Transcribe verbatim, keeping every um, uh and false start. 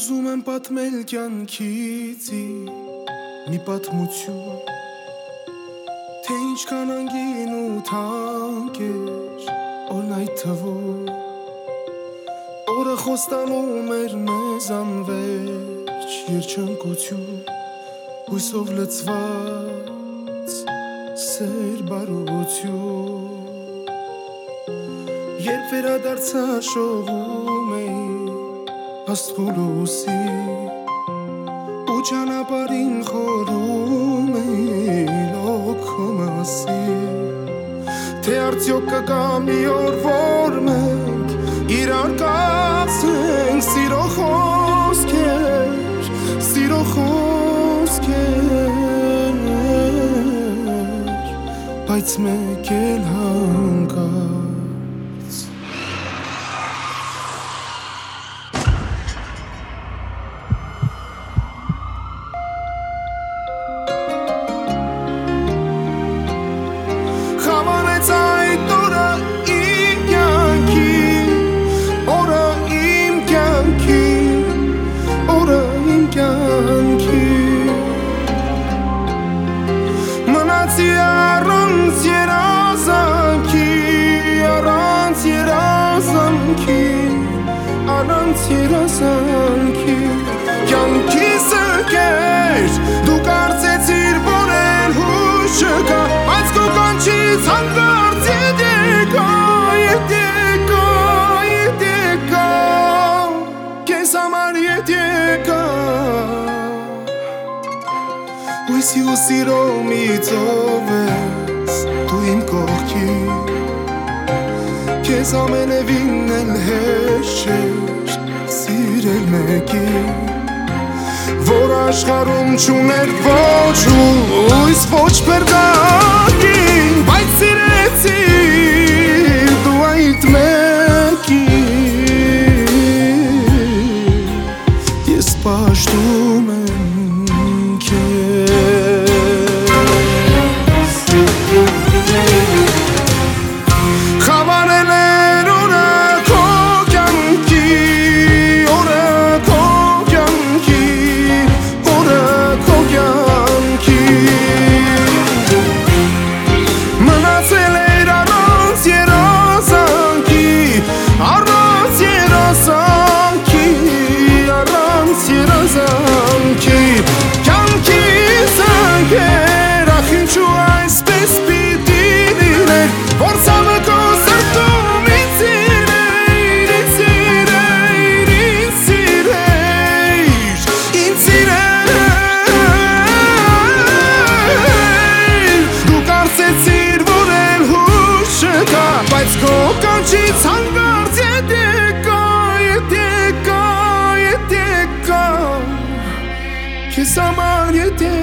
Ուզում եմ պատմել կյանքիցի մի պատմություն, թե ինչքան անգին ու թանկ էր օրն այդ թվում, օրը խոստանում էր մեզ անվերջ երջանկություն, հույսով լցված սեր բարություն։ Երբ վերադարձա շողում էի Աստղու լուսի ու ճանապարհին խորում էի լոքո մասին, թե արդյոք կգա մի օր, որ մենք իրար կասենք սիրո խոսքեր, սիրո խոսքեր, բայց մեկ էլ հանկարծ Մնացի առանց երազանքի, առանց երազանքի, առանց երազանքի, կյանքիս ընկեր, դու կարծեցիր, որ էլ հույս չկա, բայց քո կանչից հանկարծ ետ եկա, ետ եկա, ետ եկա, քեզ համար ետ եկա, հույսի ու սիրո մի ծով ես դու իմ կողքի, քեզ ամենևին էլ հեշտ չէր սիրել մեկին, որ աշխարհում չուներ ոչ հույս, ոչ փրկագին, բայց սիրեցի դու այդ մեկին, ես պաշտում եմ քեզ։ Խավարել էր օրը քո կյանքի, օրը քո կյանքի, օրը քո կյանքի, մնացել էր առանց երազանքի, առանց երազանքի, առանց երազանքի, կյանքիս ընկեր, ախ ինչու այսպես պիտի լիներ, որ ցավը քո սրտում ինձ սիրեիր, ինձ սիրեիր, ինձ սիրեիր, ինձ սիրեիր, դու կարծեցիր, որ էլ հույս չկա, բայց քո կանչից հանկարծ ետ եկա, ետ եկա, ետ եկա, քեզ համար ետ